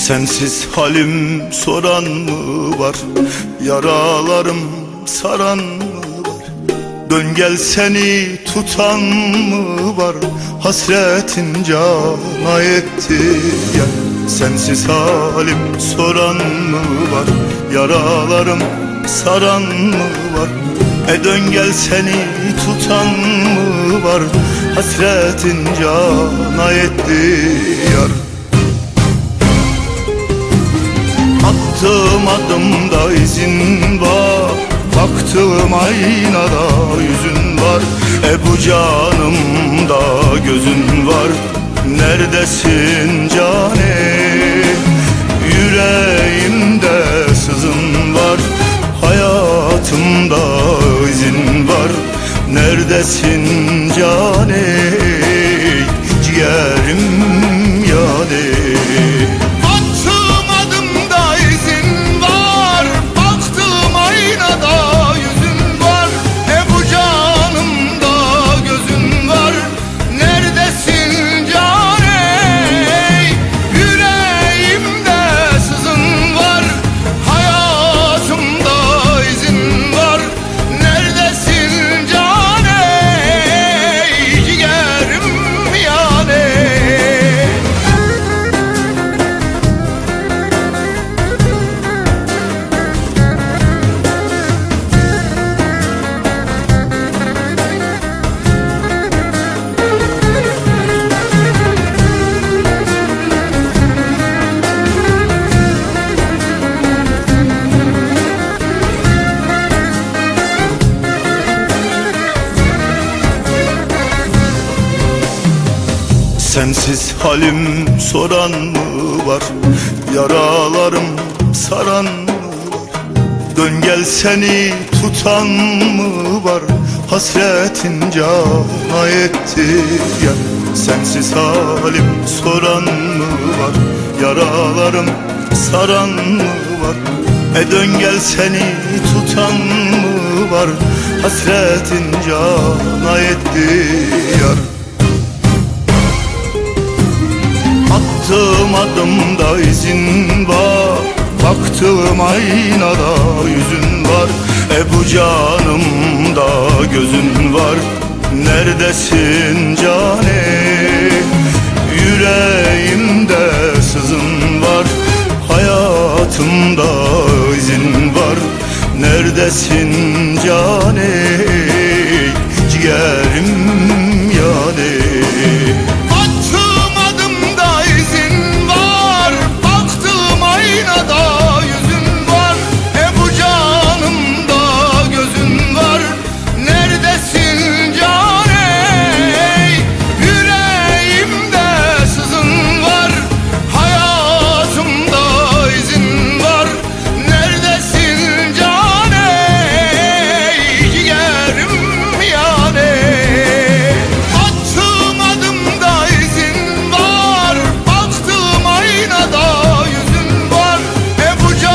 Sensiz halim soran mı var? Yaralarım saran mı var? Dön gel seni tutan mı var? Hasretin cana etti ya. Sensiz halim soran mı var? Yaralarım saran mı var? Dön gel seni tutan mı var? Hasretin cana etti yar. Attığım adımda izin var, baktığım aynada yüzün var. Bu canımda gözün var. Neredesin cane? Yüreğimde sızın var, hayatımda izin var. Neredesin cane? Ciğerim yani. Sensiz halim soran mı var? Yaralarım saran mı var? Dön gel seni tutan mı var? Hasretin cana etti ya. Sensiz halim soran mı var? Yaralarım saran mı var? Dön gel seni tutan mı var? Hasretin cana etti yar. Attığım adımda izin var, baktığım aynada yüzün var. Bu canımda gözün var. Neredesin cane? Yüreğimde sızın var, hayatımda izin var. Neredesin